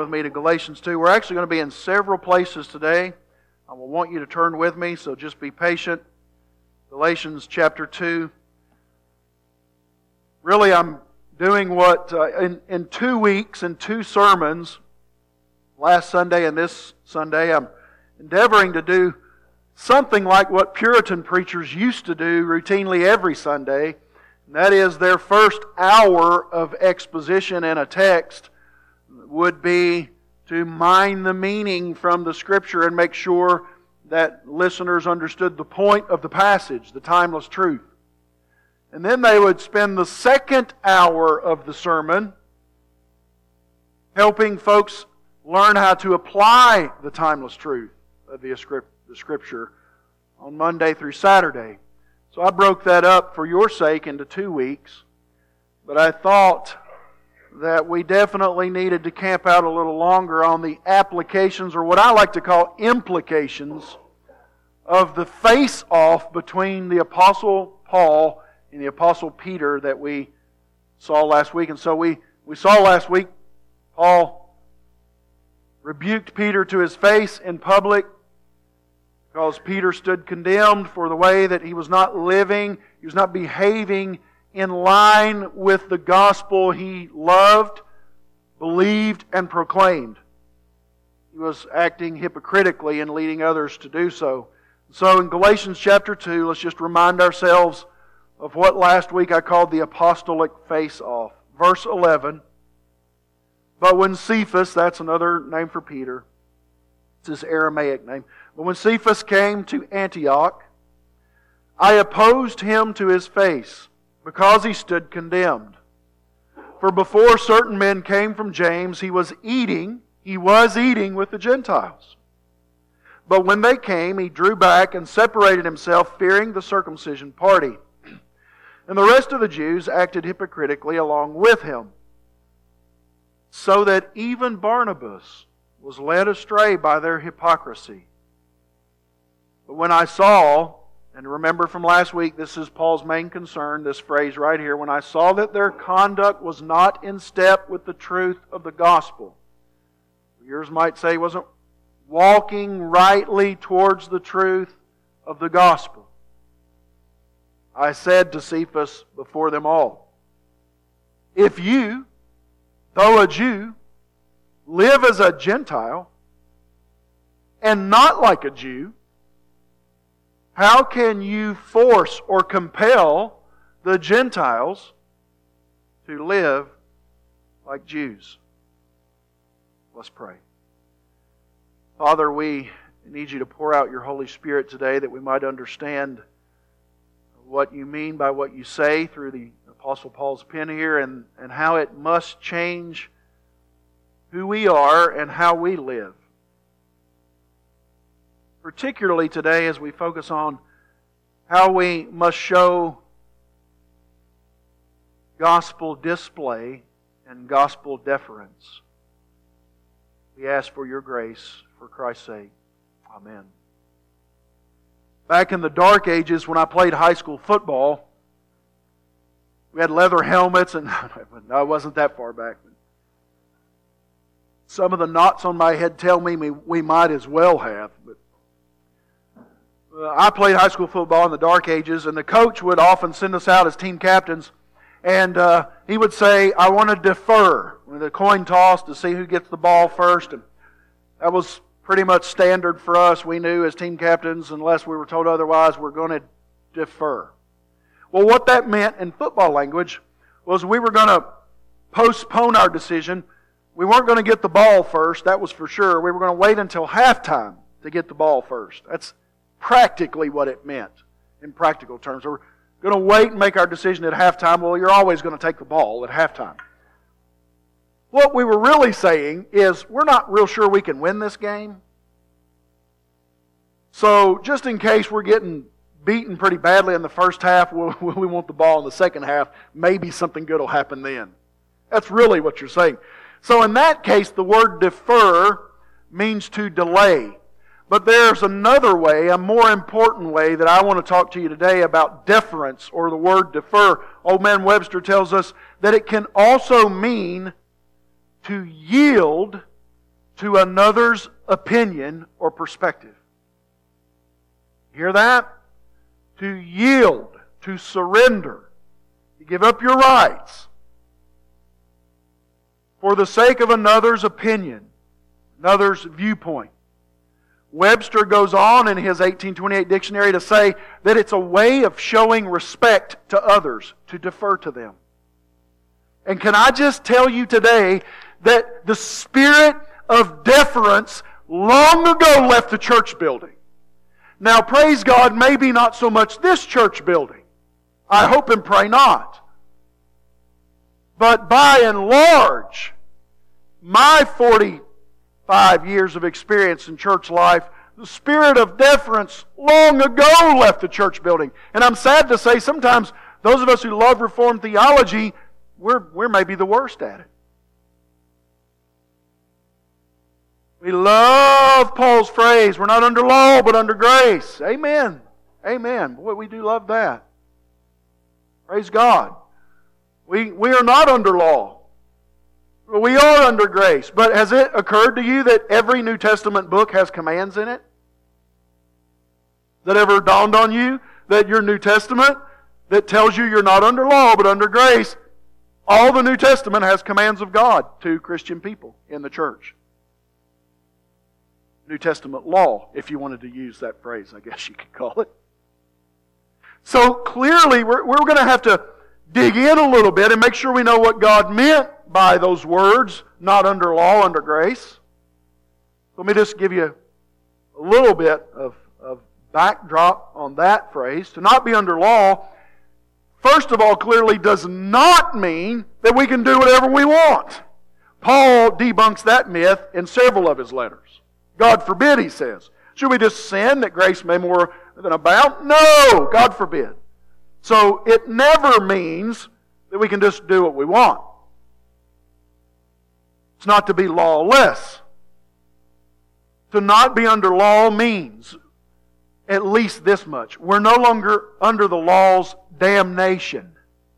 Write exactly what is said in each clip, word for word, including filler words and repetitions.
with me to Galatians two. We're actually going to be in several places today. I will want you to turn with me, so just be patient. Galatians chapter two. Really, I'm doing what, uh, in, in two weeks, in two sermons, last Sunday and this Sunday, I'm endeavoring to do something like what Puritan preachers used to do routinely every Sunday. And that is, their first hour of exposition in a text would be to mine the meaning from the Scripture and make sure that listeners understood the point of the passage, the timeless truth. And then they would spend the second hour of the sermon helping folks learn how to apply the timeless truth of the Scripture on Monday through Saturday. So I broke that up for your sake into two weeks. But I thought that we definitely needed to camp out a little longer on the applications, or what I like to call implications, of the face-off between the Apostle Paul and the Apostle Peter that we saw last week. And so we, we saw last week, Paul rebuked Peter to his face in public because Peter stood condemned for the way that he was not living, he was not behaving in line with the gospel he loved, believed, and proclaimed. He was acting hypocritically and leading others to do so. So in Galatians chapter two, let's just remind ourselves of what last week I called the apostolic face-off. Verse eleven, but when Cephas, that's another name for Peter, it's his Aramaic name, but when Cephas came to Antioch, I opposed him to his face, because he stood condemned. For before certain men came from James, he was eating, he was eating with the Gentiles. But when they came, he drew back and separated himself, fearing the circumcision party. And the rest of the Jews acted hypocritically along with him, so that even Barnabas was led astray by their hypocrisy. But when I saw, and remember from last week, this is Paul's main concern, this phrase right here. When I saw that their conduct was not in step with the truth of the gospel. Yours might say wasn't walking rightly towards the truth of the gospel. I said to Cephas before them all, if you, though a Jew, live as a Gentile, and not like a Jew, how can you force or compel the Gentiles to live like Jews? Let's pray. Father, we need you to pour out your Holy Spirit today that we might understand what you mean by what you say through the Apostle Paul's pen here, and, and how it must change who we are and how we live. Particularly today as we focus on how we must show gospel display and gospel deference. We ask for your grace for Christ's sake. Amen. Back in the dark ages when I played high school football, we had leather helmets, and no, it wasn't that far back. Some of the knots on my head tell me we might as well have, but I played high school football in the dark ages, and the coach would often send us out as team captains, and uh, he would say, I want to defer with a coin toss to see who gets the ball first. And that was pretty much standard for us. We knew as team captains, unless we were told otherwise, we're going to defer. Well, what that meant in football language was we were going to postpone our decision. We weren't going to get the ball first, that was for sure. We were going to wait until halftime to get the ball first. That's practically what it meant in practical terms. We're going to wait and make our decision at halftime. Well, you're always going to take the ball at halftime. What we were really saying is we're not real sure we can win this game. So just in case we're getting beaten pretty badly in the first half, we we want the ball in the second half. Maybe something good will happen then. That's really what you're saying. So in that case, the word defer means to delay. But there's another way, a more important way, that I want to talk to you today about deference, or the word defer. Old Man Webster tells us that it can also mean to yield to another's opinion or perspective. Hear that? To yield, to surrender, to give up your rights for the sake of another's opinion, another's viewpoint. Webster goes on in his eighteen twenty-eight dictionary to say that it's a way of showing respect to others, to defer to them. And can I just tell you today that the spirit of deference long ago left the church building. Now, praise God, maybe not so much this church building. I hope and pray not. But by and large, my forty-five years of experience in church life, the spirit of deference long ago left the church building. And I'm sad to say, sometimes those of us who love Reformed theology, we're, we're maybe the worst at it. We love Paul's phrase, we're not under law but under grace. Amen. Amen. Boy, we do love that. Praise God. We, we are not under law. We are under grace. But has it occurred to you that every New Testament book has commands in it? That ever dawned on you that your New Testament that tells you you're not under law but under grace, all the New Testament has commands of God to Christian people in the church. New Testament law, if you wanted to use that phrase, I guess you could call it. So clearly, we're, we're going to have to dig in a little bit and make sure we know what God meant by those words, not under law, under grace. Let me just give you a little bit of, of backdrop on that phrase. To not be under law, first of all, clearly does not mean that we can do whatever we want. Paul debunks that myth in several of his letters. God forbid, he says. Should we just sin that grace may more than abound? No! God forbid. So it never means that we can just do what we want. It's not to be lawless. To not be under law means at least this much. We're no longer under the law's damnation.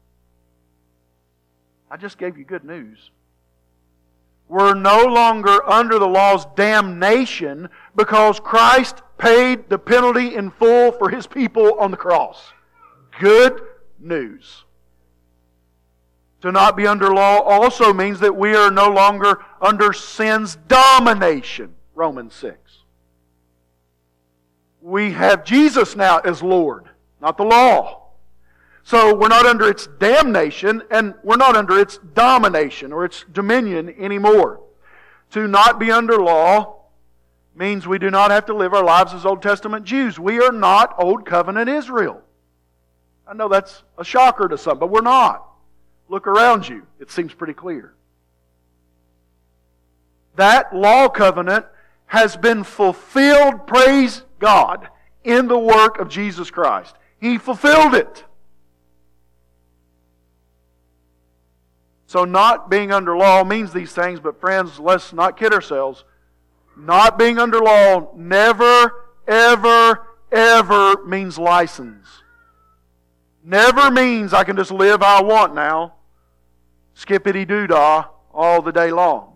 I just gave you good news. We're no longer under the law's damnation because Christ paid the penalty in full for His people on the cross. Good news. To not be under law also means that we are no longer under sin's domination. Romans six. We have Jesus now as Lord, not the law. So we're not under its damnation and we're not under its domination or its dominion anymore. To not be under law means we do not have to live our lives as Old Testament Jews. We are not Old Covenant Israel. I know that's a shocker to some, but we're not. Look around you. It seems pretty clear. That law covenant has been fulfilled, praise God, in the work of Jesus Christ. He fulfilled it. So not being under law means these things, but friends, let's not kid ourselves. Not being under law never, ever, ever means license. Never means I can just live how I want now. Skippity-doo-dah all the day long.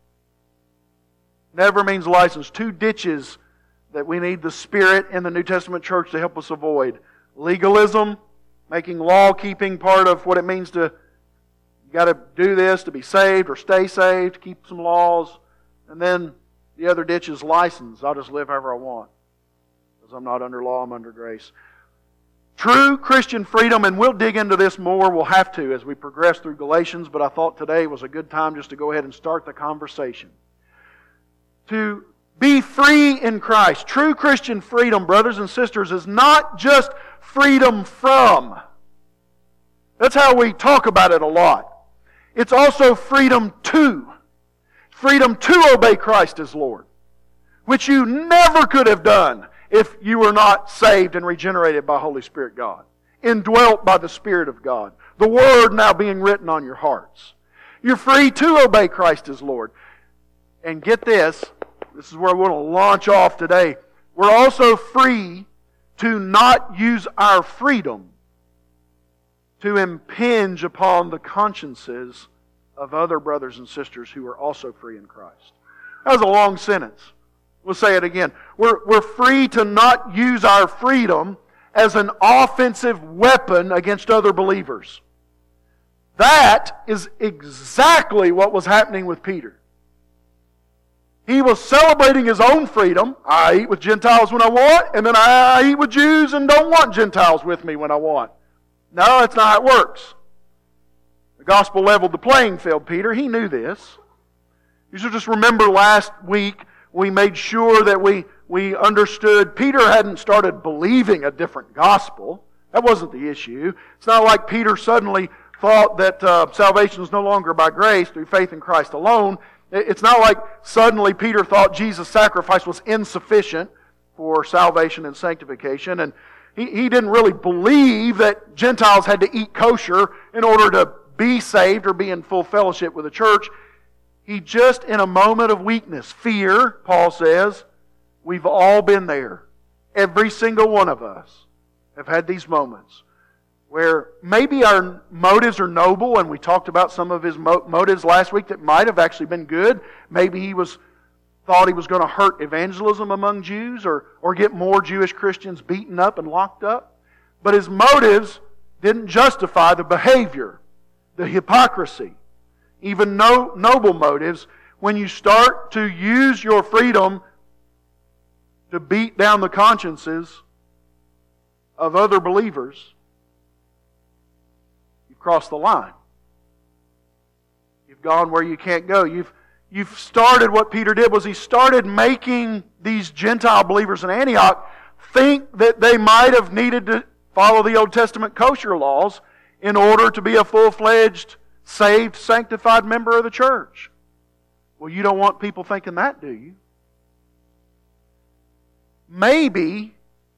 Never means license. Two ditches that we need the Spirit in the New Testament church to help us avoid. Legalism, making law-keeping part of what it means to you got to do this to be saved or stay saved, keep some laws. And then the other ditch is license. I'll just live however I want. Because I'm not under law, I'm under grace. True Christian freedom, and we'll dig into this more, we'll have to as we progress through Galatians, but I thought today was a good time just to go ahead and start the conversation. To be free in Christ. True Christian freedom, brothers and sisters, is not just freedom from. That's how we talk about it a lot. It's also freedom to. Freedom to obey Christ as Lord. Which you never could have done if you were not saved and regenerated by Holy Spirit God. Indwelt by the Spirit of God. The Word now being written on your hearts. You're free to obey Christ as Lord. And get this, this is where I want to launch off today. We're also free to not use our freedom to impinge upon the consciences of other brothers and sisters who are also free in Christ. That was a long sentence. We'll say it again. We're, we're free to not use our freedom as an offensive weapon against other believers. That is exactly what was happening with Peter. He was celebrating his own freedom. I eat with Gentiles when I want, and then I eat with Jews and don't want Gentiles with me when I want. No, that's not how it works. The gospel leveled the playing field, Peter. He knew this. You should just remember last week we made sure that we, we understood Peter hadn't started believing a different gospel. That wasn't the issue. It's not like Peter suddenly thought that uh, salvation is no longer by grace through faith in Christ alone. It's not like suddenly Peter thought Jesus' sacrifice was insufficient for salvation and sanctification. And he, he didn't really believe that Gentiles had to eat kosher in order to be saved or be in full fellowship with the church. He just, in a moment of weakness, fear, Paul says, we've all been there. Every single one of us have had these moments where maybe our motives are noble, and we talked about some of his motives last week that might have actually been good. Maybe he was thought he was going to hurt evangelism among Jews or, or get more Jewish Christians beaten up and locked up. But his motives didn't justify the behavior, the hypocrisy, even no, noble motives. When you start to use your freedom to beat down the consciences of other believers, crossed the line. You've gone where you can't go. You've, you've started, what Peter did was he started making these Gentile believers in Antioch think that they might have needed to follow the Old Testament kosher laws in order to be a full-fledged, saved, sanctified member of the church. Well, you don't want people thinking that, do you? Maybe,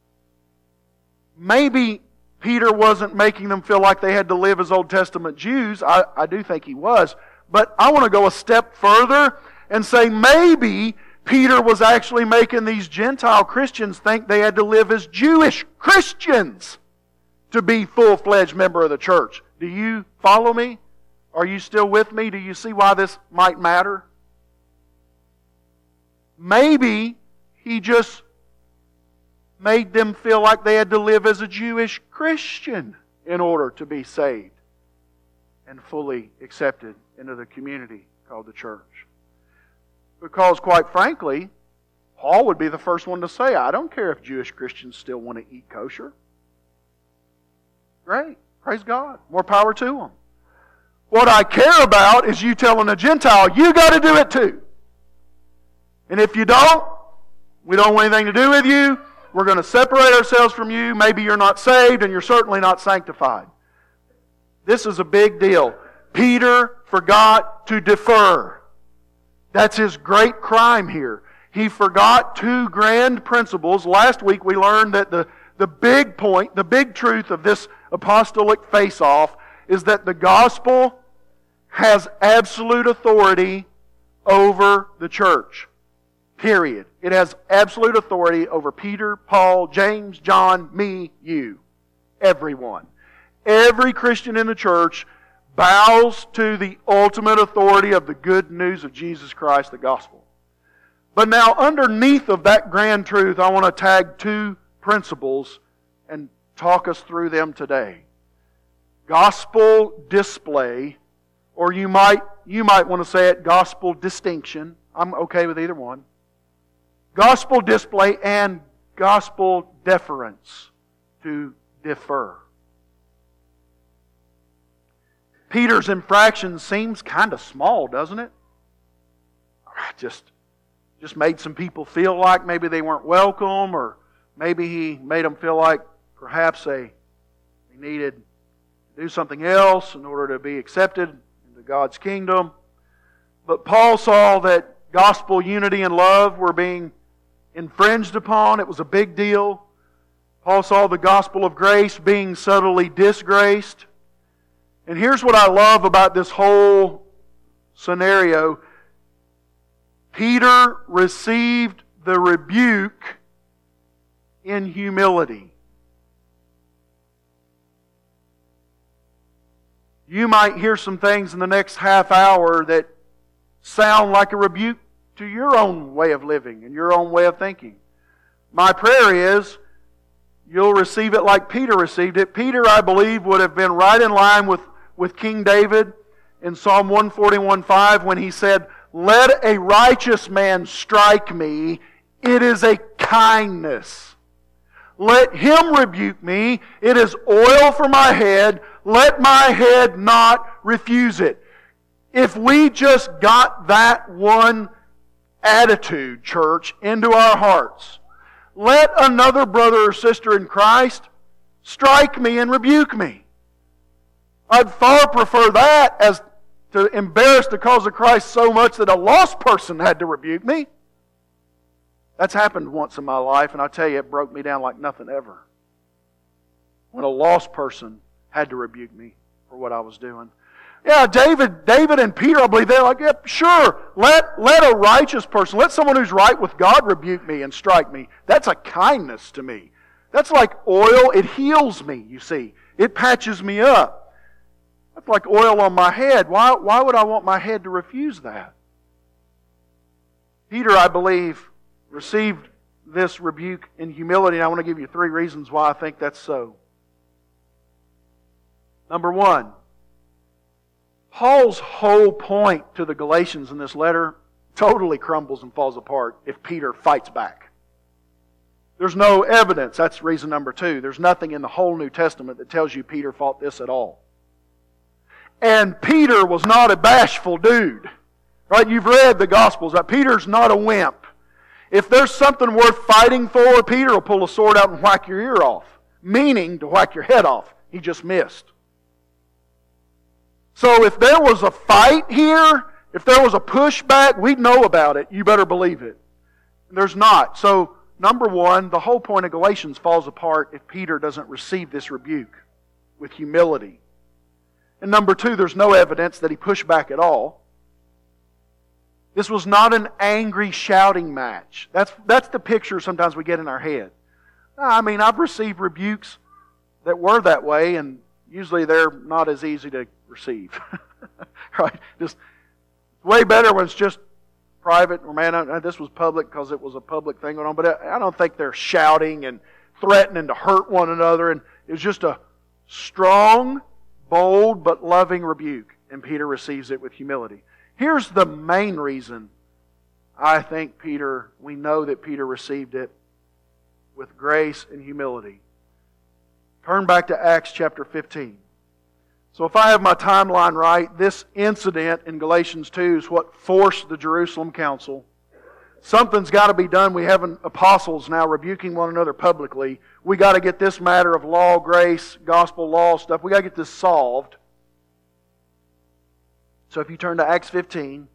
maybe Peter wasn't making them feel like they had to live as Old Testament Jews. I, I do think he was. But I want to go a step further and say maybe Peter was actually making these Gentile Christians think they had to live as Jewish Christians to be full-fledged member of the church. Do you follow me? Are you still with me? Do you see why this might matter? Maybe he just made them feel like they had to live as a Jewish Christian in order to be saved and fully accepted into the community called the church. Because, quite frankly, Paul would be the first one to say, I don't care if Jewish Christians still want to eat kosher. Great. Praise God. More power to them. What I care about is you telling a Gentile, you got to do it too. And if you don't, we don't want anything to do with you. We're going to separate ourselves from you. Maybe you're not saved and you're certainly not sanctified. This is a big deal. Peter forgot to defer. That's his great crime here. He forgot two grand principles. Last week we learned that the, the big point, the big truth of this apostolic face-off is that the gospel has absolute authority over the church. Period. It has absolute authority over Peter, Paul, James, John, me, you. Everyone. Every Christian in the church bows to the ultimate authority of the good news of Jesus Christ, the gospel. But now, underneath of that grand truth, I want to tag two principles and talk us through them today. Gospel display, or you might, you might want to say it, gospel distinction. I'm okay with either one. Gospel display and gospel deference, to defer. Peter's infraction seems kind of small, doesn't it? Just, just made some people feel like maybe they weren't welcome, or maybe he made them feel like perhaps they, they needed to do something else in order to be accepted into God's kingdom. But Paul saw that gospel unity and love were being infringed upon. It was a big deal. Paul saw the gospel of grace being subtly disgraced. And here's what I love about this whole scenario. Peter received the rebuke in humility. You might hear some things in the next half hour that sound like a rebuke to your own way of living and your own way of thinking. My prayer is you'll receive it like Peter received it. Peter, I believe, would have been right in line with, with King David in Psalm one forty-one five when he said, "Let a righteous man strike me, it is a kindness. Let him rebuke me, it is oil for my head, let my head not refuse it." If we just got that one attitude, church, into our hearts, let another brother or sister in Christ strike me and rebuke me. I'd far prefer that as to embarrass the cause of Christ so much that a lost person had to rebuke me. That's happened once in my life, and I tell you, it broke me down like nothing ever. When a lost person had to rebuke me for what I was doing. Yeah, David, David and Peter, I believe, they're like, yeah, sure, let, let a righteous person, let someone who's right with God rebuke me and strike me. That's a kindness to me. That's like oil. It heals me, you see. It patches me up. That's like oil on my head. Why, why would I want my head to refuse that? Peter, I believe, received this rebuke in humility, and I want to give you three reasons why I think that's so. Number one, Paul's whole point to the Galatians in this letter totally crumbles and falls apart if Peter fights back. There's no evidence. That's reason number two. There's nothing in the whole New Testament that tells you Peter fought this at all. And Peter was not a bashful dude. Right? You've read the Gospels. Right? Peter's not a wimp. If there's something worth fighting for, Peter will pull a sword out and whack your ear off. Meaning to whack your head off. He just missed. So if there was a fight here, if there was a pushback, we'd know about it. You better believe it. There's not. So, number one, the whole point of Galatians falls apart if Peter doesn't receive this rebuke with humility. And number two, there's no evidence that he pushed back at all. This was not an angry shouting match. That's, that's the picture sometimes we get in our head. I mean, I've received rebukes that were that way, and usually they're not as easy to receive. Right? Just way better when it's just private, or man, this was public because it was a public thing going on, but I don't think they're shouting and threatening to hurt one another. And it was just a strong, bold, but loving rebuke, and Peter receives it with humility. Here's the main reason I think Peter, we know that Peter received it with grace and humility. Turn back to Acts chapter fifteen. So if I have my timeline right, this incident in Galatians two is what forced the Jerusalem Council. Something's got to be done. We have apostles now rebuking one another publicly. We got to get this matter of law, grace, gospel law stuff, we got to get this solved. So if you turn to Acts fifteen,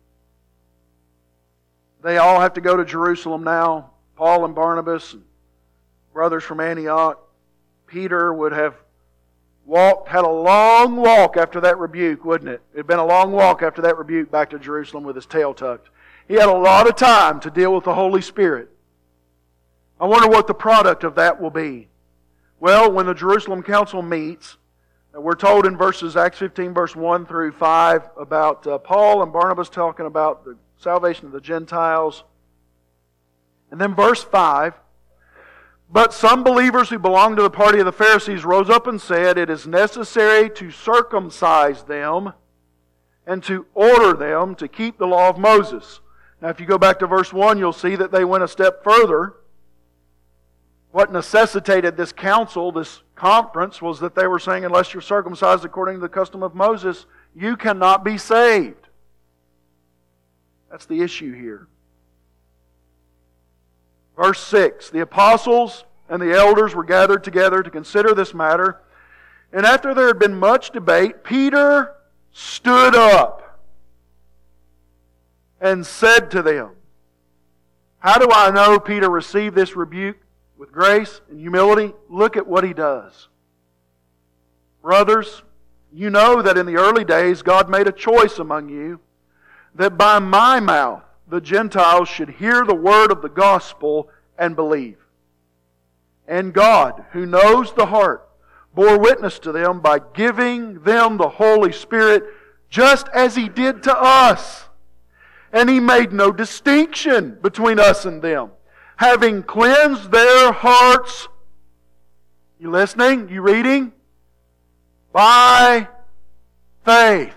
they all have to go to Jerusalem now. Paul and Barnabas, and brothers from Antioch. Peter would have walked, had a long walk after that rebuke, wouldn't it? It had been a long walk after that rebuke back to Jerusalem with his tail tucked. He had a lot of time to deal with the Holy Spirit. I wonder what the product of that will be. Well, when the Jerusalem Council meets, we're told in verses Acts fifteen, verse one through five, about uh, Paul and Barnabas talking about the salvation of the Gentiles. And then verse five, but some believers who belonged to the party of the Pharisees rose up and said, it is necessary to circumcise them and to order them to keep the law of Moses. Now if you go back to verse one, you'll see that they went a step further. What necessitated this council, this conference, was that they were saying, unless you're circumcised according to the custom of Moses, you cannot be saved. That's the issue here. Verse six, the apostles and the elders were gathered together to consider this matter. And after there had been much debate, Peter stood up and said to them, how do I know Peter received this rebuke with grace and humility? Look at what he does. Brothers, you know that in the early days God made a choice among you that by my mouth the Gentiles should hear the word of the gospel and believe. And God, who knows the heart, bore witness to them by giving them the Holy Spirit just as He did to us. And He made no distinction between us and them, having cleansed their hearts. You listening? You reading? By faith.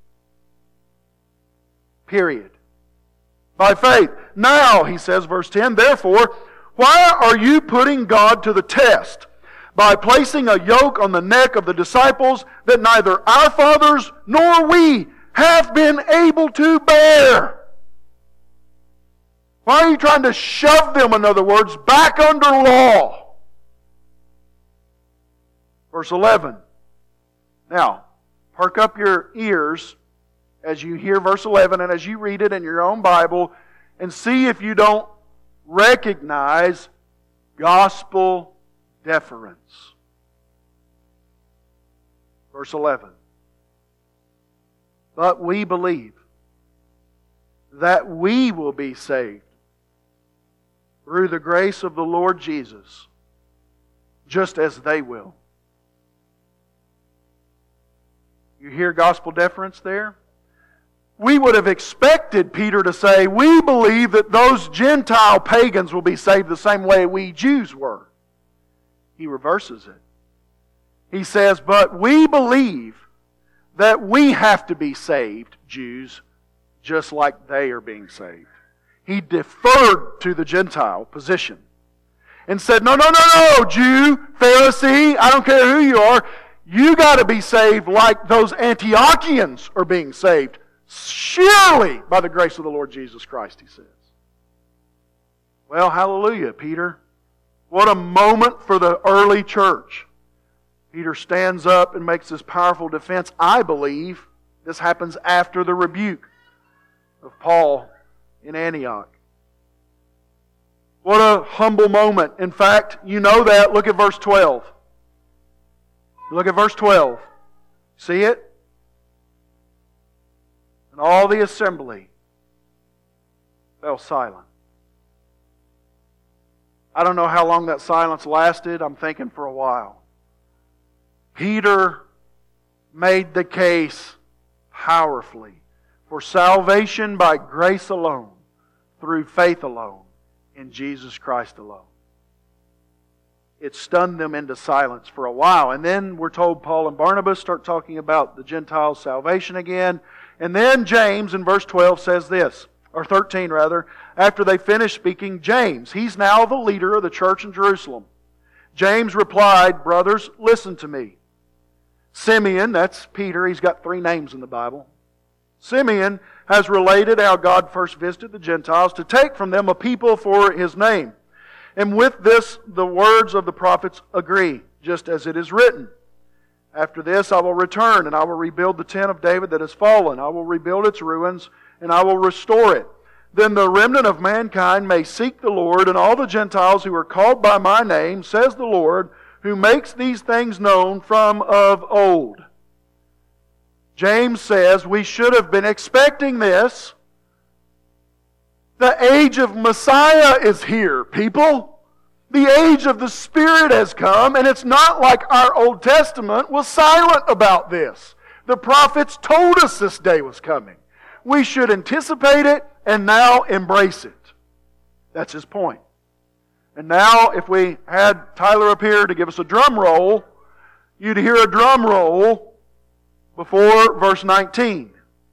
Period. By faith. Now, he says, verse ten, therefore, why are you putting God to the test by placing a yoke on the neck of the disciples that neither our fathers nor we have been able to bear? Why are you trying to shove them, in other words, back under law? Verse eleven. Now, perk up your ears as you hear verse eleven and as you read it in your own Bible, and see if you don't recognize gospel deference. Verse eleven. But we believe that we will be saved through the grace of the Lord Jesus, just as they will. You hear gospel deference there? We would have expected Peter to say, we believe that those Gentile pagans will be saved the same way we Jews were. He reverses it. He says, but we believe that we have to be saved, Jews, just like they are being saved. He deferred to the Gentile position and said, no, no, no, no, Jew, Pharisee, I don't care who you are, you got to be saved like those Antiochians are being saved. Surely by the grace of the Lord Jesus Christ, he says. Well, hallelujah, Peter. What a moment for the early church. Peter stands up and makes this powerful defense. I believe this happens after the rebuke of Paul in Antioch. What a humble moment. In fact, you know that. Look at verse twelve. Look at verse twelve. See it? And all the assembly fell silent. I don't know how long that silence lasted. I'm thinking for a while. Peter made the case powerfully for salvation by grace alone, through faith alone, in Jesus Christ alone. It stunned them into silence for a while. And then we're told Paul and Barnabas start talking about the Gentiles' salvation again. And then James in verse twelve says this, or thirteen rather, after they finish speaking, James, he's now the leader of the church in Jerusalem. James replied, brothers, listen to me. Simeon, that's Peter, he's got three names in the Bible. Simeon has related how God first visited the Gentiles to take from them a people for His name. And with this, the words of the prophets agree, just as it is written. After this I will return, and I will rebuild the tent of David that has fallen. I will rebuild its ruins, and I will restore it. Then the remnant of mankind may seek the Lord, and all the Gentiles who are called by my name, says the Lord, who makes these things known from of old. James says we should have been expecting this. The age of Messiah is here, people. The age of the Spirit has come, and it's not like our Old Testament was silent about this. The prophets told us this day was coming. We should anticipate it and now embrace it. That's his point. And now, if we had Tyler up here to give us a drum roll, you'd hear a drum roll before verse nineteen.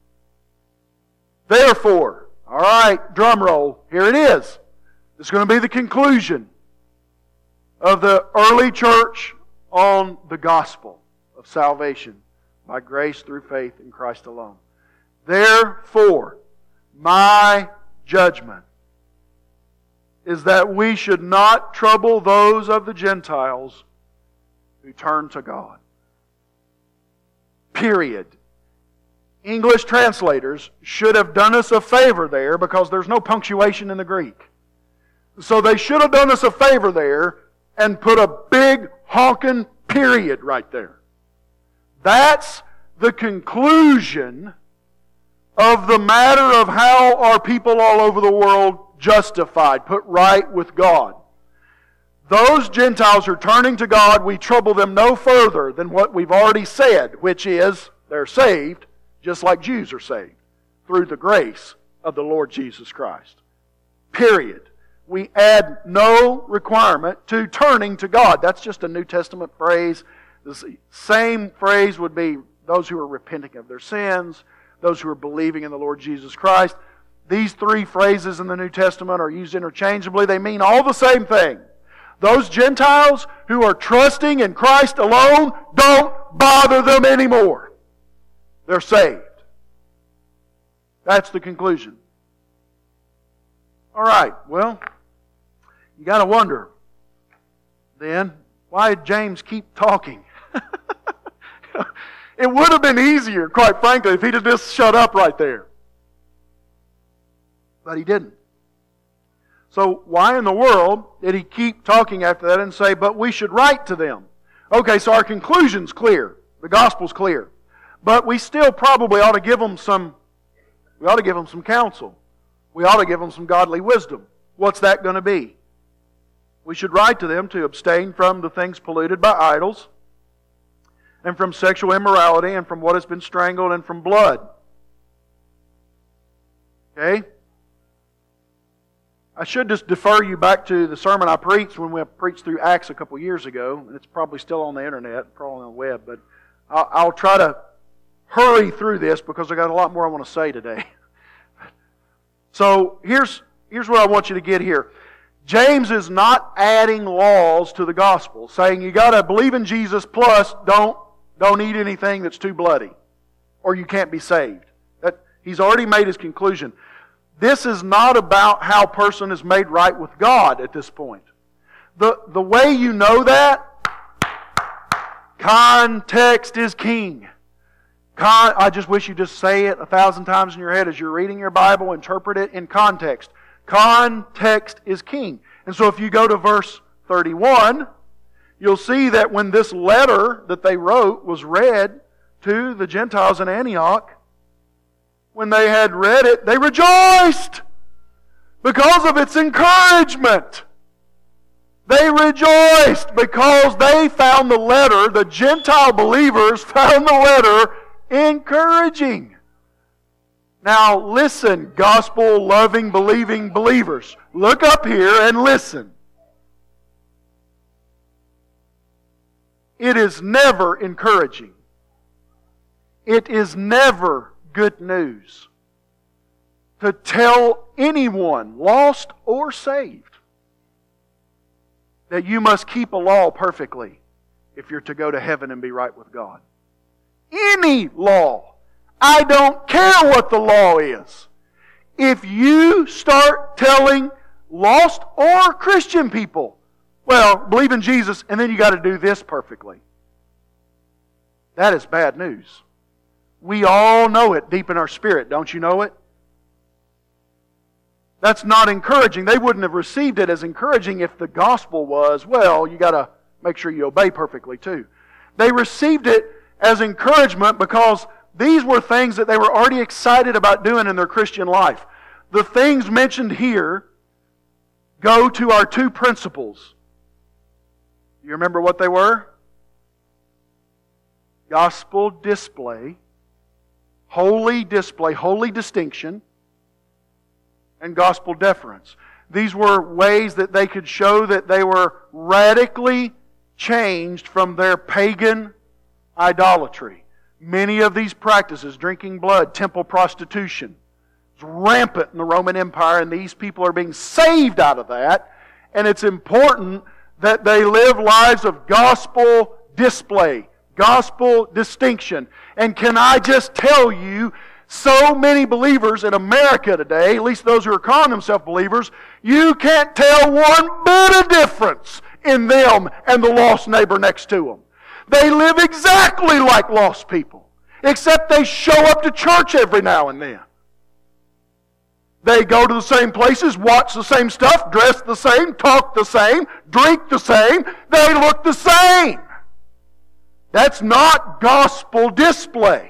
Therefore, all right, drum roll, here it is. It's going to be the conclusion of the early church on the gospel of salvation by grace through faith in Christ alone. Therefore, my judgment is that we should not trouble those of the Gentiles who turn to God. Period. English translators should have done us a favor there because there's no punctuation in the Greek. So they should have done us a favor there and put a big honking period right there. That's the conclusion of the matter of how are people all over the world justified, put right with God. Those Gentiles are turning to God. We trouble them no further than what we've already said, which is they're saved just like Jews are saved, through the grace of the Lord Jesus Christ. Period. We add no requirement to turning to God. That's just a New Testament phrase. The same phrase would be those who are repenting of their sins, those who are believing in the Lord Jesus Christ. These three phrases in the New Testament are used interchangeably. They mean all the same thing. Those Gentiles who are trusting in Christ alone, don't bother them anymore. They're saved. That's the conclusion. All right, well, you got to wonder, then, why did James keep talking? It would have been easier, quite frankly, if he'd have just shut up right there. But he didn't. So why in the world did he keep talking after that and say, but we should write to them? Okay, so our conclusion's clear. The gospel's clear. But we still probably ought to give them some, we ought to give them some counsel. We ought to give them some godly wisdom. What's that going to be? We should write to them to abstain from the things polluted by idols, and from sexual immorality, and from what has been strangled, and from blood. Okay? I should just defer you back to the sermon I preached when we preached through Acts a couple years ago. It's probably still on the internet, probably on the web, but I'll, I'll try to hurry through this because I've got a lot more I want to say today. So here's, here's what I want you to get here. James is not adding laws to the gospel, saying you got to believe in Jesus plus don't, don't eat anything that's too bloody, or you can't be saved. That, he's already made his conclusion. This is not about how a person is made right with God at this point. The, the way you know that, context is king. Con, I just wish you just say it a thousand times in your head as you're reading your Bible, interpret it in context. Context is king. And so if you go to verse thirty-one, you'll see that when this letter that they wrote was read to the Gentiles in Antioch, when they had read it, they rejoiced because of its encouragement. They rejoiced because they found the letter, the Gentile believers found the letter encouraging. Now listen, gospel-loving, believing believers. Look up here and listen. It is never encouraging. It is never good news to tell anyone, lost or saved, that you must keep a law perfectly if you're to go to heaven and be right with God. Any law. I don't care what the law is. If you start telling lost or Christian people, well, believe in Jesus and then you got to do this perfectly, that is bad news. We all know it deep in our spirit, don't you know it? That's not encouraging. They wouldn't have received it as encouraging if the gospel was, well, you got to make sure you obey perfectly too. They received it as encouragement because these were things that they were already excited about doing in their Christian life. The things mentioned here go to our two principles. You remember what they were? Gospel display, holy display, holy distinction, and gospel deference. These were ways that they could show that they were radically changed from their pagan idolatry. Many of these practices, drinking blood, temple prostitution, was rampant in the Roman Empire, and these people are being saved out of that. And it's important that they live lives of gospel display, gospel distinction. And can I just tell you, so many believers in America today, at least those who are calling themselves believers, you can't tell one bit of difference in them and the lost neighbor next to them. They live exactly like lost people, except they show up to church every now and then. They go to the same places, watch the same stuff, dress the same, talk the same, drink the same. They look the same. That's not gospel display.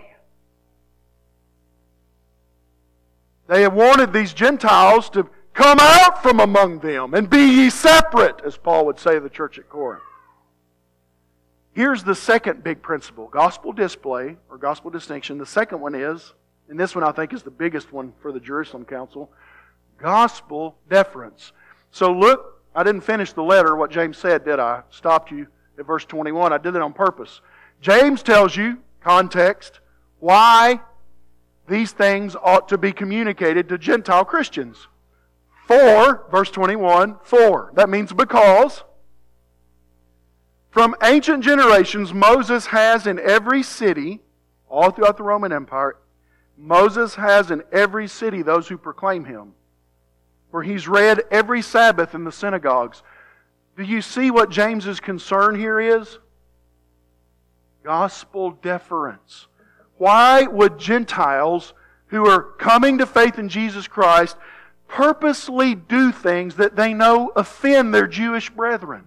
They have wanted these Gentiles to come out from among them and be ye separate, as Paul would say to the church at Corinth. Here's the second big principle. Gospel display, or gospel distinction. The second one is and this one I think is the biggest one for the Jerusalem Council, gospel deference. So look, I didn't finish the letter, what James said, did I? Stopped you at verse twenty-one. I did it on purpose. James tells you, context, why these things ought to be communicated to Gentile Christians. For, verse twenty-one, for. That means because. From ancient generations, Moses has in every city, all throughout the Roman Empire, Moses has in every city those who proclaim Him. For he's read every Sabbath in the synagogues. Do you see what James's concern here is? Gospel deference. Why would Gentiles who are coming to faith in Jesus Christ purposely do things that they know offend their Jewish brethren?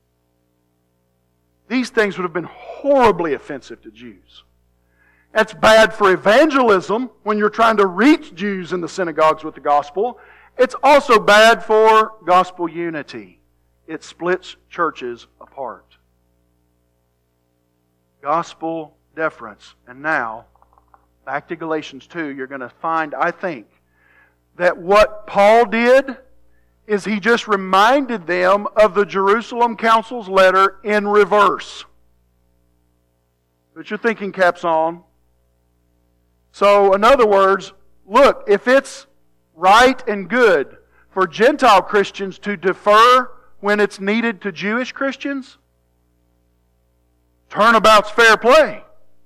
These things would have been horribly offensive to Jews. That's bad for evangelism when you're trying to reach Jews in the synagogues with the gospel. It's also bad for gospel unity. It splits churches apart. Gospel deference. And now, back to Galatians two, you're going to find, I think, that what Paul did is he just reminded them of the Jerusalem Council's letter in reverse. Put your thinking caps on. So, in other words, look, if it's right and good for Gentile Christians to defer when it's needed to Jewish Christians, turnabout's fair play.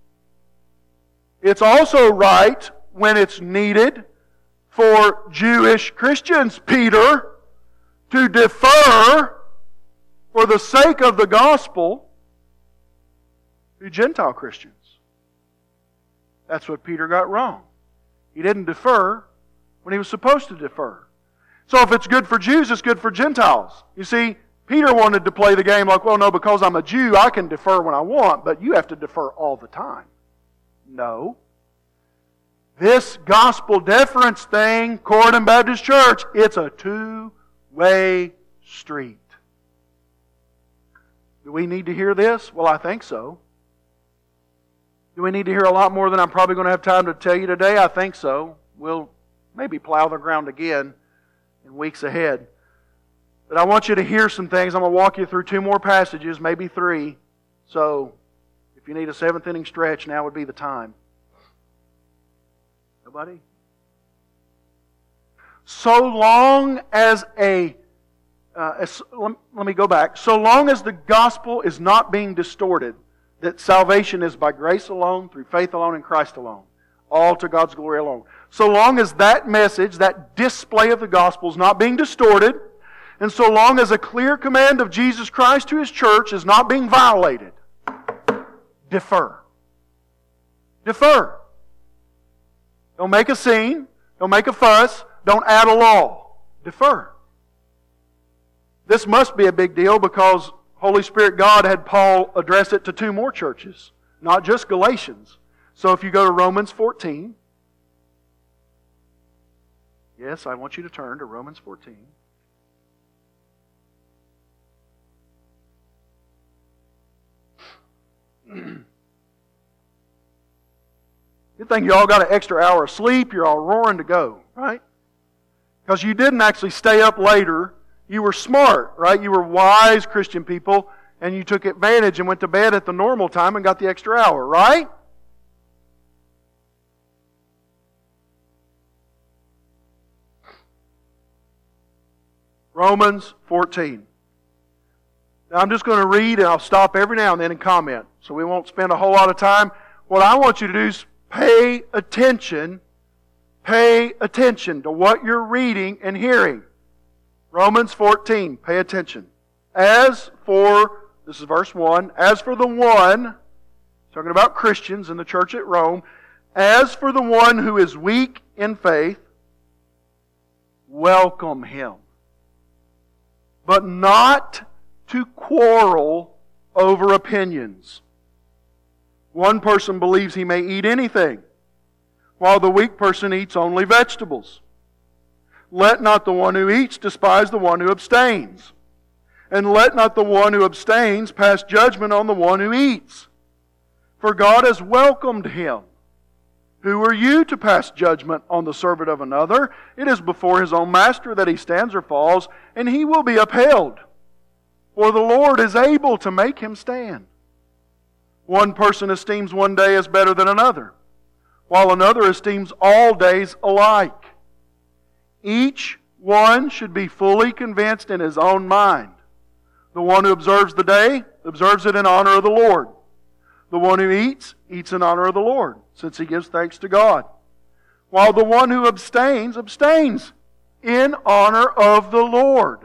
It's also right when it's needed for Jewish Christians, Peter, to defer for the sake of the gospel to Gentile Christians. That's what Peter got wrong. He didn't defer when he was supposed to defer. So if it's good for Jews, it's good for Gentiles. You see, Peter wanted to play the game like, well, no, because I'm a Jew, I can defer when I want, but you have to defer all the time. No. This gospel deference thing, Corydon Baptist Church, it's a two-way street. Do we need to hear this? Well, I think so. Do we need to hear a lot more than I'm probably going to have time to tell you today? I think so. We'll maybe plow the ground again in weeks ahead. But I want you to hear some things. I'm going to walk you through two more passages, maybe three. So, if you need a seventh inning stretch, now would be the time. Nobody? So long as a... Uh, as, let, let me go back. So long as the gospel is not being distorted, that salvation is by grace alone, through faith alone, in Christ alone. All to God's glory alone. So long as that message, that display of the gospel is not being distorted, and so long as a clear command of Jesus Christ to His church is not being violated, defer. Defer. Don't make a scene. Don't make a fuss. Don't add a law. Defer. This must be a big deal because Holy Spirit God had Paul address it to two more churches, not just Galatians. So if you go to Romans fourteen, yes, I want you to turn to Romans fourteen. Good thing you all got an extra hour of sleep. You're all roaring to go, right? Because you didn't actually stay up later. You were smart, right? You were wise Christian people, and you took advantage and went to bed at the normal time and got the extra hour, right? Romans fourteen. Now I'm just going to read, and I'll stop every now and then and comment, so we won't spend a whole lot of time. What I want you to do is pay attention, pay attention to what you're reading and hearing. Romans fourteen, pay attention. As for, this is verse one, as for the one, talking about Christians in the church at Rome, as for the one who is weak in faith, welcome him. But not to quarrel over opinions. One person believes he may eat anything, while the weak person eats only vegetables. Let not the one who eats despise the one who abstains. And let not the one who abstains pass judgment on the one who eats. For God has welcomed him. Who are you to pass judgment on the servant of another? It is before his own master that he stands or falls, and he will be upheld. For the Lord is able to make him stand. One person esteems one day as better than another, while another esteems all days alike. Each one should be fully convinced in his own mind. The one who observes the day, observes it in honor of the Lord. The one who eats, eats in honor of the Lord, since he gives thanks to God. While the one who abstains, abstains in honor of the Lord,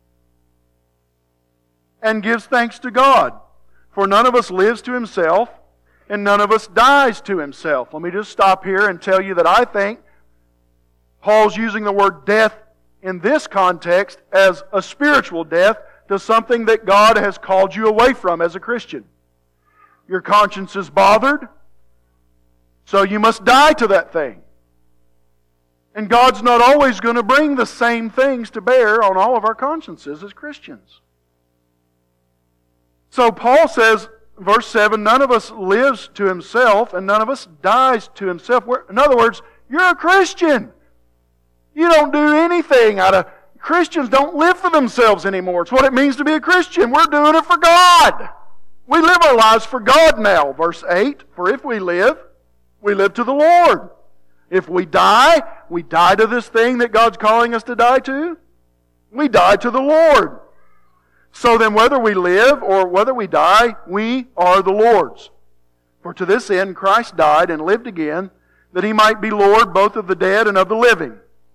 and gives thanks to God. For none of us lives to himself, and none of us dies to himself. Let me just stop here and tell you that I think Paul's using the word death in this context as a spiritual death to something that God has called you away from as a Christian. Your conscience is bothered, so you must die to that thing. And God's not always going to bring the same things to bear on all of our consciences as Christians. So Paul says, verse seven, none of us lives to himself and none of us dies to himself. In other words, you're a Christian. You don't do anything out of... Christians don't live for themselves anymore. It's what it means to be a Christian. We're doing it for God. We live our lives for God now. Verse eight, for if we live, we live to the Lord. If we die, we die to this thing that God's calling us to die to. We die to the Lord. So then whether we live or whether we die, we are the Lord's. For to this end Christ died and lived again, that He might be Lord both of the dead and of the living.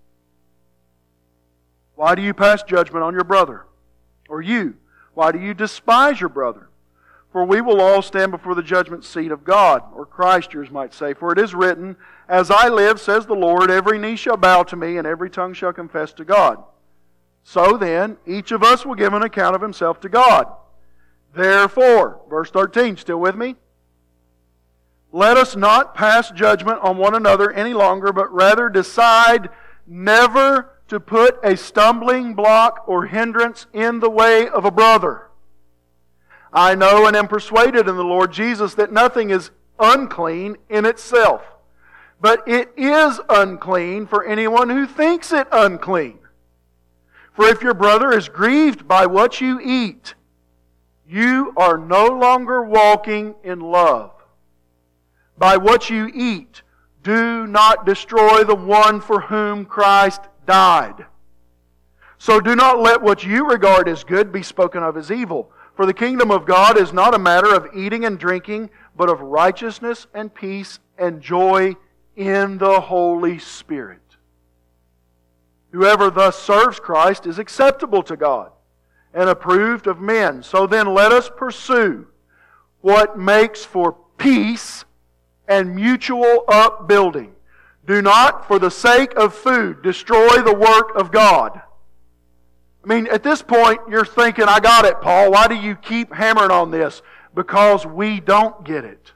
Why do you pass judgment on your brother? Or you? Why do you despise your brother? For we will all stand before the judgment seat of God, or Christ, yours might say. For it is written, as I live, says the Lord, every knee shall bow to me, and every tongue shall confess to God. So then, each of us will give an account of himself to God. Therefore, verse thirteen, still with me? Let us not pass judgment on one another any longer, but rather decide never to put a stumbling block or hindrance in the way of a brother. I know and am persuaded in the Lord Jesus that nothing is unclean in itself, but it is unclean for anyone who thinks it unclean. For if your brother is grieved by what you eat, you are no longer walking in love. By what you eat, do not destroy the one for whom Christ died. So do not let what you regard as good be spoken of as evil. For the kingdom of God is not a matter of eating and drinking, but of righteousness and peace and joy in the Holy Spirit. Whoever thus serves Christ is acceptable to God and approved of men. So then let us pursue what makes for peace and mutual upbuilding. Do not, for the sake of food, destroy the work of God. I mean, at this point, you're thinking, I got it, Paul. Why do you keep hammering on this? Because we don't get it.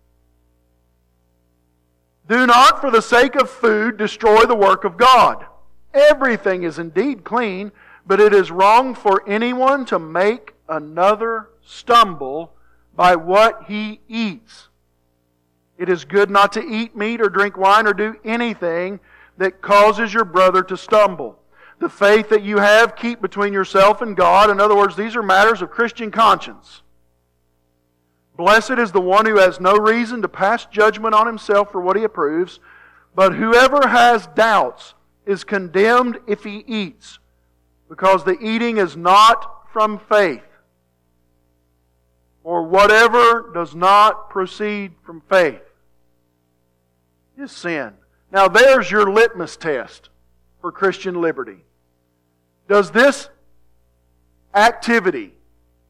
Do not, for the sake of food, destroy the work of God. Everything is indeed clean, but it is wrong for anyone to make another stumble by what he eats. It is good not to eat meat or drink wine or do anything that causes your brother to stumble. The faith that you have, keep between yourself and God. In other words, these are matters of Christian conscience. Blessed is the one who has no reason to pass judgment on himself for what he approves, but whoever has doubts is condemned if he eats, because the eating is not from faith, or whatever does not proceed from faith is sin. Now there's your litmus test for Christian liberty. Does this activity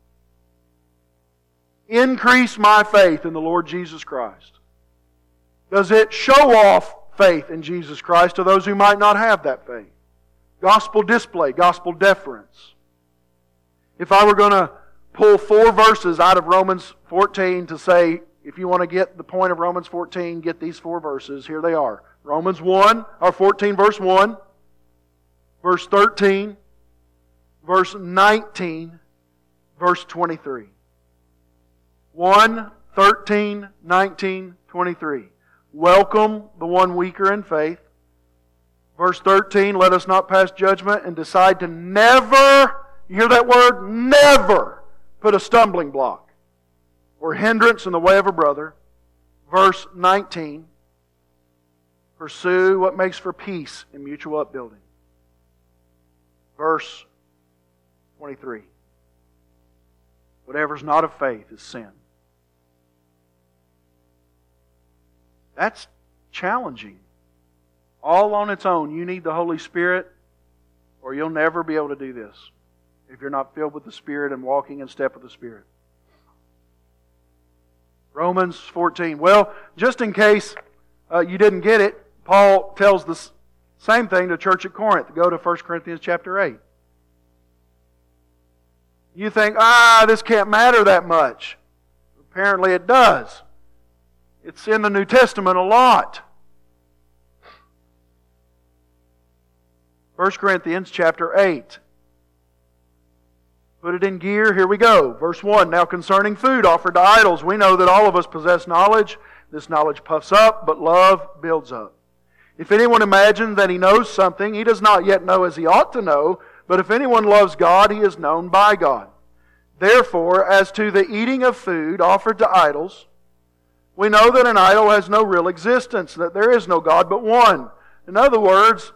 increase my faith in the Lord Jesus Christ? Does it show off faith in Jesus Christ to those who might not have that faith? Gospel display, gospel deference. If I were going to pull four verses out of Romans fourteen to say, if you want to get the point of Romans fourteen, get these four verses. Here they are. Romans one, or fourteen verse one, verse thirteen, verse nineteen, verse twenty-three. one, thirteen, nineteen, twenty-three. welcome the one weaker in faith. Verse thirteen, let us not pass judgment and decide to never, you hear that word? Never put a stumbling block or hindrance in the way of a brother. Verse nineteen, pursue what makes for peace and mutual upbuilding. Verse twenty-three, whatever is not of faith is sin. That's challenging. All on its own, you need the Holy Spirit, or you'll never be able to do this if you're not filled with the Spirit and walking in step with the Spirit. Romans fourteen. Well, just in case uh, you didn't get it, Paul tells the same thing to the church at Corinth. Go to First Corinthians chapter eight. You think, ah, this can't matter that much. Apparently it does. It's in the New Testament a lot. First Corinthians chapter eight. Put it in gear. Here we go. Verse one. Now concerning food offered to idols, we know that all of us possess knowledge. This knowledge puffs up, but love builds up. If anyone imagines that he knows something, he does not yet know as he ought to know. But if anyone loves God, he is known by God. Therefore, as to the eating of food offered to idols, we know that an idol has no real existence, that there is no God but one. In other words,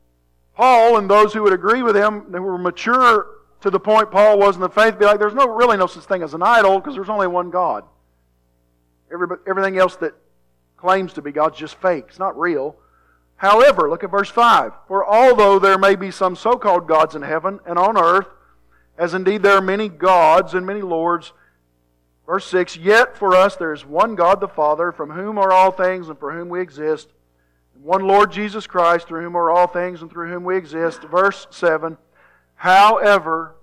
Paul and those who would agree with him, they were mature to the point Paul was in the faith, be like, there's no really no such thing as an idol because there's only one God. Everybody, everything else that claims to be God's just fake. It's not real. However, look at verse five. For although there may be some so-called gods in heaven and on earth, as indeed there are many gods and many lords, verse six, yet for us there is one God the Father, from whom are all things and for whom we exist, and one Lord Jesus Christ, through whom are all things and through whom we exist. Verse seven, however,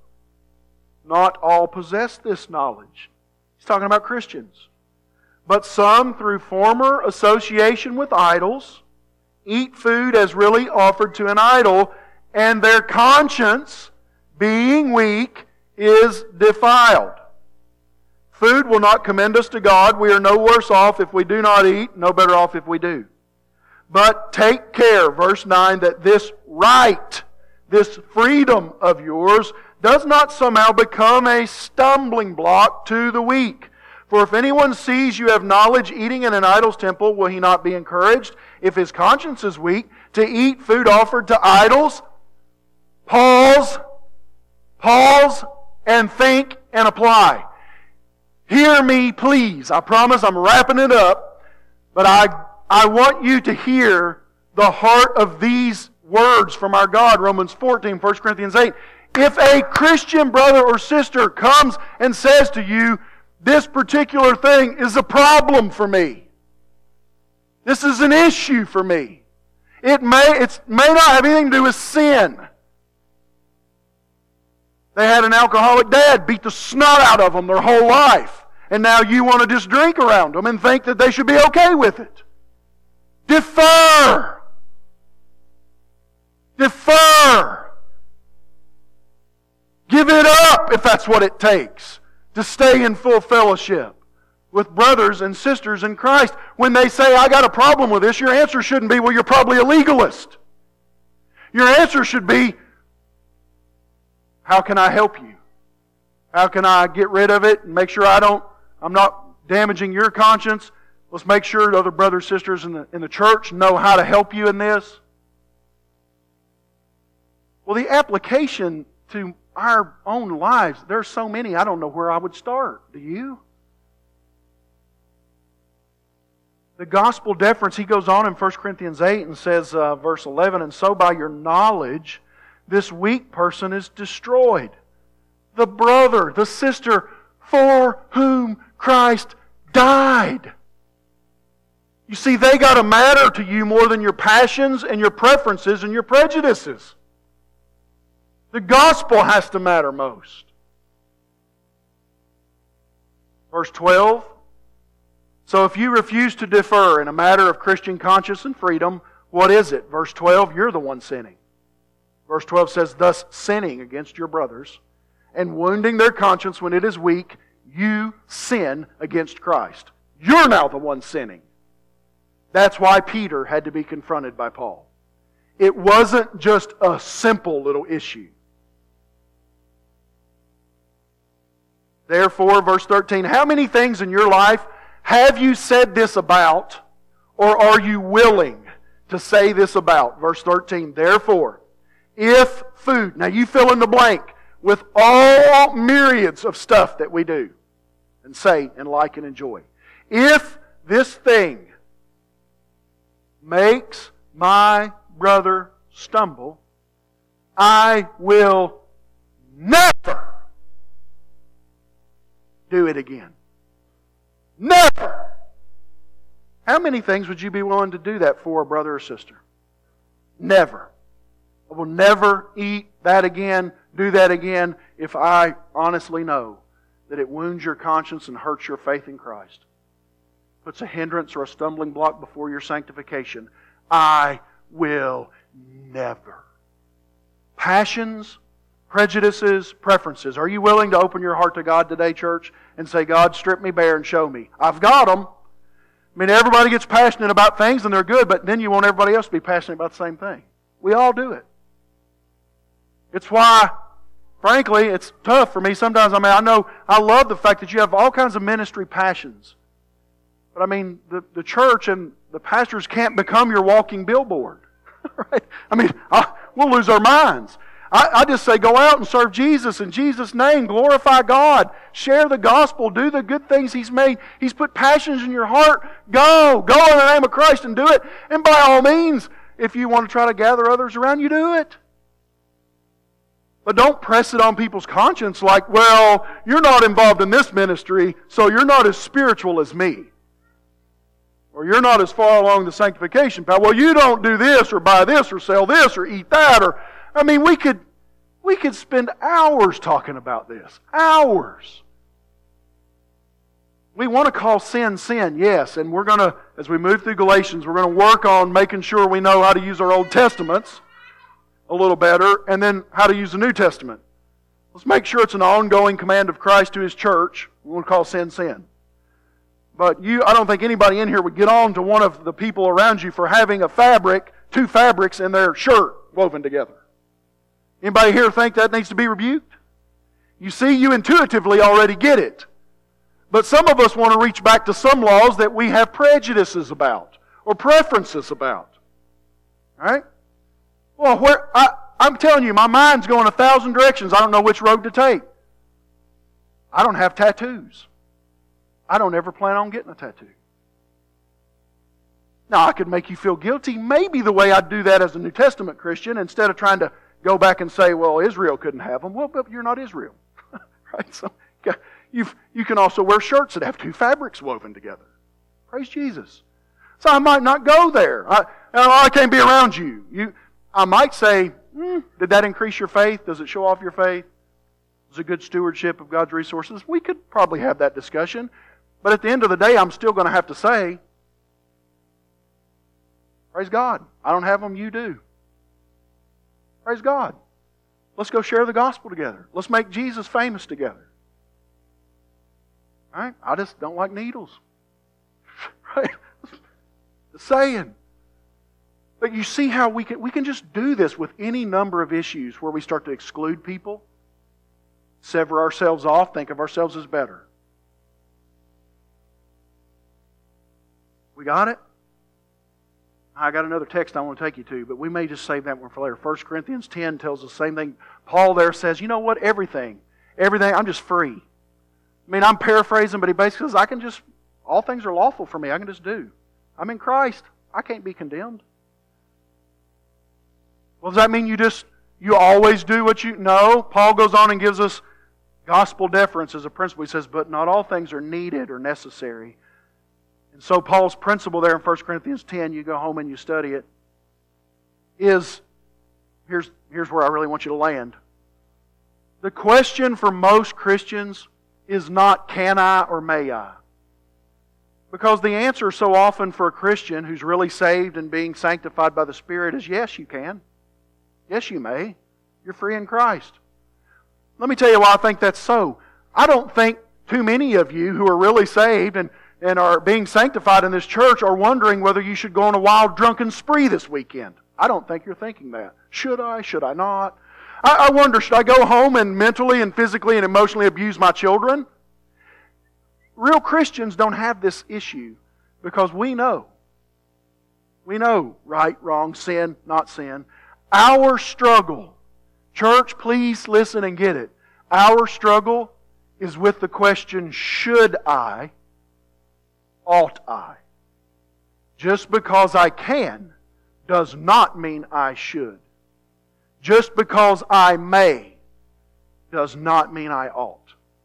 not all possess this knowledge. He's talking about Christians. But some, through former association with idols, eat food as really offered to an idol, and their conscience, being weak, is defiled. Food will not commend us to God. We are no worse off if we do not eat, no better off if we do. But take care, verse nine, that this right, this freedom of yours, does not somehow become a stumbling block to the weak. For if anyone sees you have knowledge eating in an idol's temple, will he not be encouraged, if his conscience is weak, to eat food offered to idols? Pause, pause, and think and apply. Hear me, please. I promise I'm wrapping it up, but I, I want you to hear the heart of these words from our God. Romans fourteen, First Corinthians eight. If a Christian brother or sister comes and says to you, this particular thing is a problem for me, this is an issue for me, it may, it may not have anything to do with sin. They had an alcoholic dad beat the snot out of them their whole life, and now you want to just drink around them and think that they should be okay with it. Defer. Defer. Give it up if that's what it takes to stay in full fellowship with brothers and sisters in Christ. When they say, I got a problem with this, your answer shouldn't be, well, you're probably a legalist. Your answer should be, how can I help you? How can I get rid of it and make sure I don't, I'm not damaging your conscience? Let's make sure the other brothers and sisters in the, in the church know how to help you in this. Well, the application to our own lives, there's so many, I don't know where I would start. Do you? The gospel deference, he goes on in First Corinthians eight and says, uh, verse eleven, and so by your knowledge, this weak person is destroyed. The brother, the sister, for whom Christ died. You see, they got to matter to you more than your passions and your preferences and your prejudices. The gospel has to matter most. Verse twelve, so if you refuse to defer in a matter of Christian conscience and freedom, what is it? Verse twelve, you're the one sinning. Verse twelve says, thus sinning against your brothers and wounding their conscience when it is weak, you sin against Christ. You're now the one sinning. That's why Peter had to be confronted by Paul. It wasn't just a simple little issue. Therefore, verse thirteen, how many things in your life have you said this about, or are you willing to say this about? Verse thirteen, therefore, if food, now you fill in the blank with all myriads of stuff that we do and say and like and enjoy. If this thing makes my brother stumble, I will never do it again. Never! How many things would you be willing to do that for a brother or sister? Never. I will never eat that again, do that again, if I honestly know that it wounds your conscience and hurts your faith in Christ. Puts a hindrance or a stumbling block before your sanctification. I will never. Passions, prejudices, preferences. Are you willing to open your heart to God today, church, and say, God, strip me bare and show me? I've got them. I mean, everybody gets passionate about things and they're good, but then you want everybody else to be passionate about the same thing. We all do it. It's why, frankly, it's tough for me sometimes. I mean, I know, I love the fact that you have all kinds of ministry passions. But I mean, the, the church and the pastors can't become your walking billboard. Right? I mean, I, we'll lose our minds. I, I just say go out and serve Jesus in Jesus' name. Glorify God. Share the gospel. Do the good things He's made. He's put passions in your heart. Go. Go in the name of Christ and do it. And by all means, if you want to try to gather others around you, do it. But don't press it on people's conscience like, well, you're not involved in this ministry, so you're not as spiritual as me. Or you're not as far along the sanctification path. Well, you don't do this or buy this or sell this or eat that. Or I mean, we could we could spend hours talking about this. Hours. We want to call sin sin, yes. And we're going to, as we move through Galatians, we're going to work on making sure we know how to use our Old Testaments a little better, and then how to use the New Testament. Let's make sure it's an ongoing command of Christ to His church. We want to call sin sin. But you, I don't think anybody in here would get on to one of the people around you for having a fabric, two fabrics in their shirt woven together. Anybody here think that needs to be rebuked? You see, you intuitively already get it. But some of us want to reach back to some laws that we have prejudices about or preferences about. All right? Well, where I, I'm telling you, my mind's going a thousand directions. I don't know which road to take. I don't have tattoos. I don't ever plan on getting a tattoo. Now, I could make you feel guilty. Maybe the way I'd do that as a New Testament Christian, instead of trying to go back and say, well, Israel couldn't have them. Well, but you're not Israel. Right? So you've, you can also wear shirts that have two fabrics woven together. Praise Jesus. So I might not go there. I, I can't be around you. You, I might say, hmm, did that increase your faith? Does it show off your faith? Is it good stewardship of God's resources? We could probably have that discussion. But at the end of the day, I'm still going to have to say, praise God. I don't have them, you do. Praise God. Let's go share the gospel together. Let's make Jesus famous together. All right? I just don't like needles. Right? The saying. But you see how we can, we can just do this with any number of issues where we start to exclude people, sever ourselves off, think of ourselves as better. We got it? I got another text I want to take you to, but we may just save that one for later. First Corinthians ten tells the same thing. Paul there says, you know what? Everything. Everything. I'm just free. I mean, I'm paraphrasing, but he basically says, I can just, all things are lawful for me. I can just do. I'm in Christ. I can't be condemned. Well, does that mean you just, you always do what you, no. Paul goes on and gives us gospel deference as a principle. He says, but not all things are needed or necessary. And so Paul's principle there in First Corinthians ten, you go home and you study it, is, here's, here's where I really want you to land. The question for most Christians is not can I or may I. Because the answer so often for a Christian who's really saved and being sanctified by the Spirit is yes, you can. Yes, you may. You're free in Christ. Let me tell you why I think that's so. I don't think too many of you who are really saved and and are being sanctified in this church are wondering whether you should go on a wild drunken spree this weekend. I don't think you're thinking that. Should I? Should I not? I, I wonder, should I go home and mentally and physically and emotionally abuse my children? Real Christians don't have this issue because we know. We know right, wrong, sin, not sin. Our struggle, church, please listen and get it. Our struggle is with the question, should I, ought I? Just because I can does not mean I should. Just because I may does not mean I ought.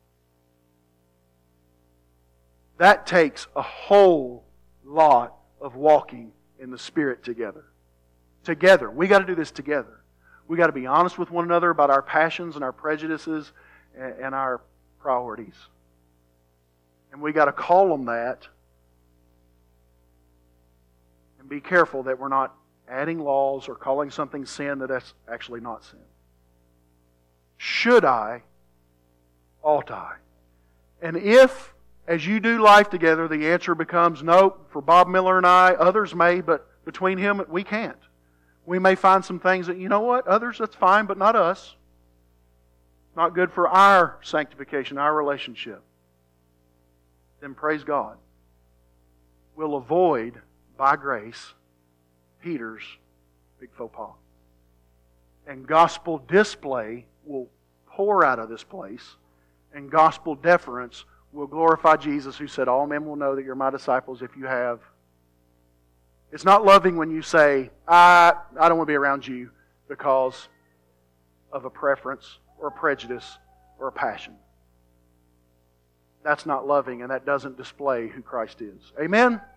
That takes a whole lot of walking in the Spirit together. Together. We got to do this together. We got to be honest with one another about our passions and our prejudices and our priorities. And we got to call them that and be careful that we're not adding laws or calling something sin that that's actually not sin. Should I? Ought I? And if, as you do life together, the answer becomes no, for Bob Miller and I, others may, but between him, we can't. We may find some things that, you know what, others, that's fine, but not us. Not good for our sanctification, our relationship. Then praise God. We'll avoid, by grace, Peter's big faux pas. And gospel display will pour out of this place, and gospel deference will glorify Jesus, who said, all men will know that you're my disciples if you have. It's not loving when you say, I, I don't want to be around you because of a preference or a prejudice or a passion. That's not loving, and that doesn't display who Christ is. Amen?